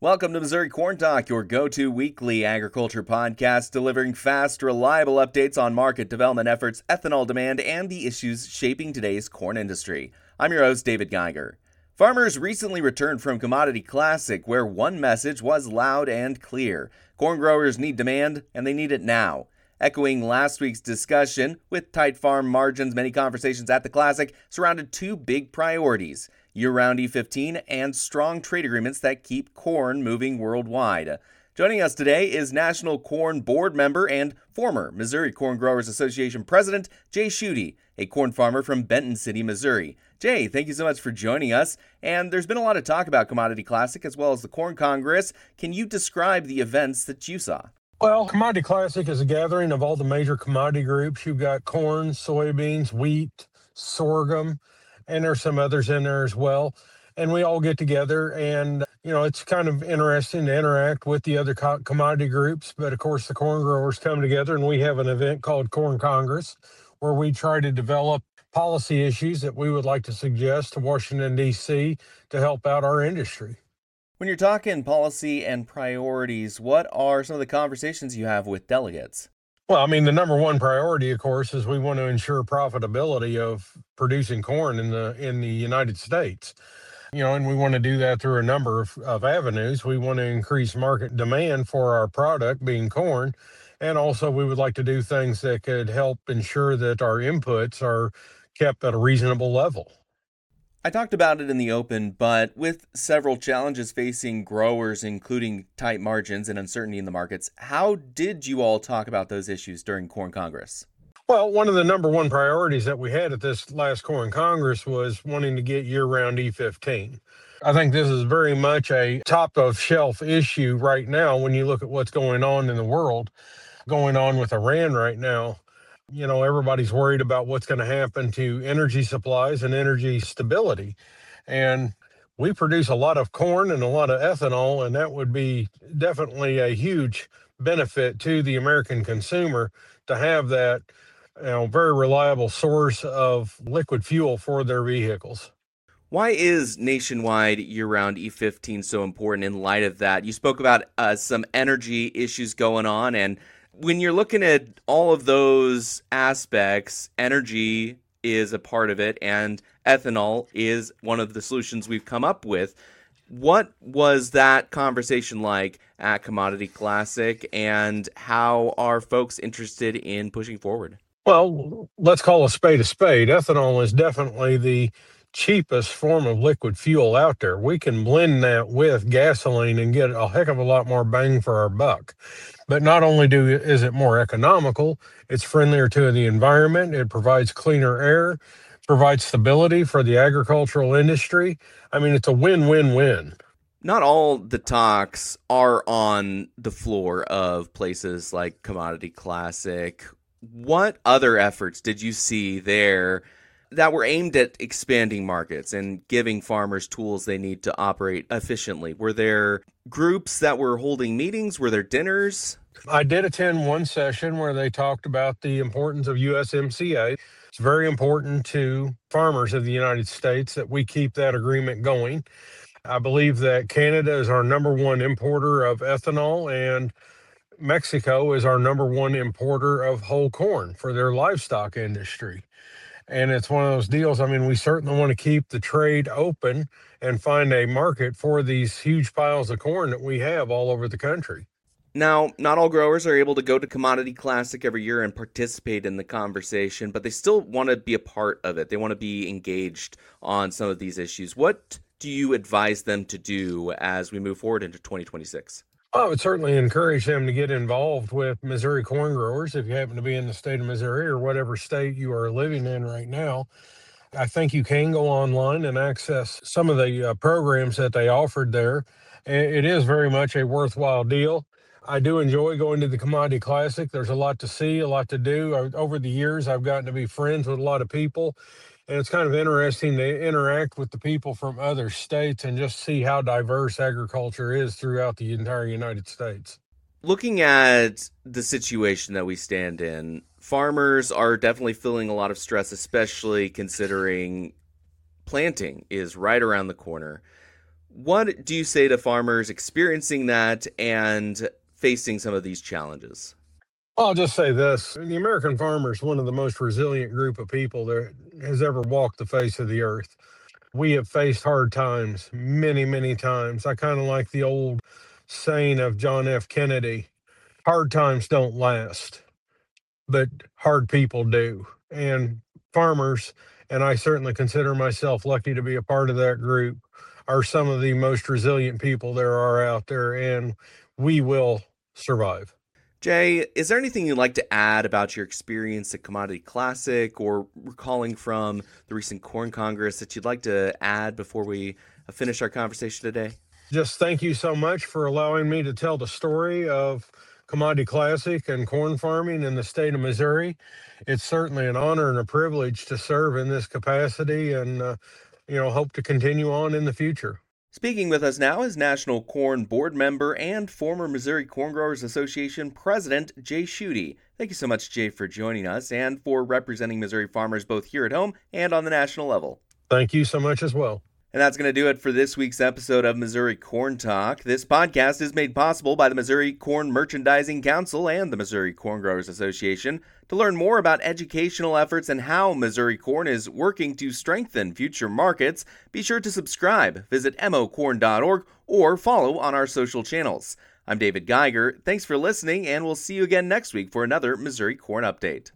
Welcome to Missouri Corn Talk, your go-to weekly agriculture podcast, delivering fast, reliable updates on market development efforts, ethanol demand, and the issues shaping today's corn industry. I'm your host, David Geiger. Farmers recently returned from Commodity Classic, where one message was loud and clear. Corn growers need demand, and they need it now. Echoing last week's discussion, with tight farm margins, many conversations at the Classic surrounded two big priorities: year-round E15 and strong trade agreements that keep corn moving worldwide. Joining us today is National Corn Board member and former Missouri Corn Growers Association President Jay Schutte, a corn farmer from Benton City, Missouri. Jay, thank you so much for joining us. And there's been a lot of talk about Commodity Classic as well as the Corn Congress. Can you describe the events that you saw? Well, Commodity Classic is a gathering of all the major commodity groups. You've got corn, soybeans, wheat, sorghum, and there's some others in there as well. And we all get together and, it's kind of interesting to interact with the other commodity groups. But of course, the corn growers come together and we have an event called Corn Congress, where we try to develop policy issues that we would like to suggest to Washington, D.C. to help out our industry. When you're talking policy and priorities, what are some of the conversations you have with delegates? Well, the number one priority, of course, is we want to ensure profitability of producing corn in the United States. And we want to do that through a number of avenues. We want to increase market demand for our product, being corn, and also we would like to do things that could help ensure that our inputs are kept at a reasonable level. I talked about it in the open, but with several challenges facing growers, including tight margins and uncertainty in the markets, how did you all talk about those issues during Corn Congress? Well, one of the number one priorities that we had at this last Corn Congress was wanting to get year-round E15. I think this is very much a top-of-shelf issue right now when you look at what's going on in the world, going on with Iran right now. Everybody's worried about what's going to happen to energy supplies and energy stability. And we produce a lot of corn and a lot of ethanol, and that would be definitely a huge benefit to the American consumer to have that very reliable source of liquid fuel for their vehicles. Why is nationwide year-round E15 so important in light of that? You spoke about some energy issues going on, and when you're looking at all of those aspects, energy is a part of it, and ethanol is one of the solutions we've come up with. What was that conversation like at Commodity Classic, and how are folks interested in pushing forward? Well, let's call a spade a spade. Ethanol is definitely the cheapest form of liquid fuel out there. We can blend that with gasoline and get a heck of a lot more bang for our buck. But not only is it more economical, it's friendlier to the environment, it provides cleaner air, provides stability for the agricultural industry. It's a win-win-win. Not all the talks are on the floor of places like Commodity Classic. What other efforts did you see there that were aimed at expanding markets and giving farmers tools they need to operate efficiently? Were there groups that were holding meetings? Were there dinners? I did attend one session where they talked about the importance of USMCA. It's very important to farmers of the United States that we keep that agreement going. I believe that Canada is our number one importer of ethanol, and Mexico is our number one importer of whole corn for their livestock industry. And it's one of those deals. We certainly want to keep the trade open and find a market for these huge piles of corn that we have all over the country. Now, not all growers are able to go to Commodity Classic every year and participate in the conversation, but they still want to be a part of it. They want to be engaged on some of these issues. What do you advise them to do as we move forward into 2026? I would certainly encourage them to get involved with Missouri corn growers if you happen to be in the state of Missouri or whatever state you are living in right now. I think you can go online and access some of the programs that they offered there. It is very much a worthwhile deal. I do enjoy going to the Commodity Classic. There's a lot to see, a lot to do. Over the years, I've gotten to be friends with a lot of people. And it's kind of interesting to interact with the people from other states and just see how diverse agriculture is throughout the entire United States. Looking at the situation that we stand in, farmers are definitely feeling a lot of stress, especially considering planting is right around the corner. What do you say to farmers experiencing that and facing some of these challenges? I'll just say this. The American farmer is one of the most resilient group of people that has ever walked the face of the earth. We have faced hard times many, many times. I kind of like the old saying of John F. Kennedy, hard times don't last, but hard people do. And farmers, and I certainly consider myself lucky to be a part of that group, are some of the most resilient people there are out there, and we will survive. Jay, is there anything you'd like to add about your experience at Commodity Classic or recalling from the recent Corn Congress that you'd like to add before we finish our conversation today? Just thank you so much for allowing me to tell the story of Commodity Classic and corn farming in the state of Missouri. It's certainly an honor and a privilege to serve in this capacity, and hope to continue on in the future. Speaking with us now is National Corn Board member and former Missouri Corn Growers Association President Jay Schutte. Thank you so much, Jay, for joining us and for representing Missouri farmers both here at home and on the national level. Thank you so much as well. And that's going to do it for this week's episode of Missouri Corn Talk. This podcast is made possible by the Missouri Corn Merchandising Council and the Missouri Corn Growers Association. To learn more about educational efforts and how Missouri Corn is working to strengthen future markets, be sure to subscribe, visit mocorn.org, or follow on our social channels. I'm David Geiger. Thanks for listening, and we'll see you again next week for another Missouri Corn Update.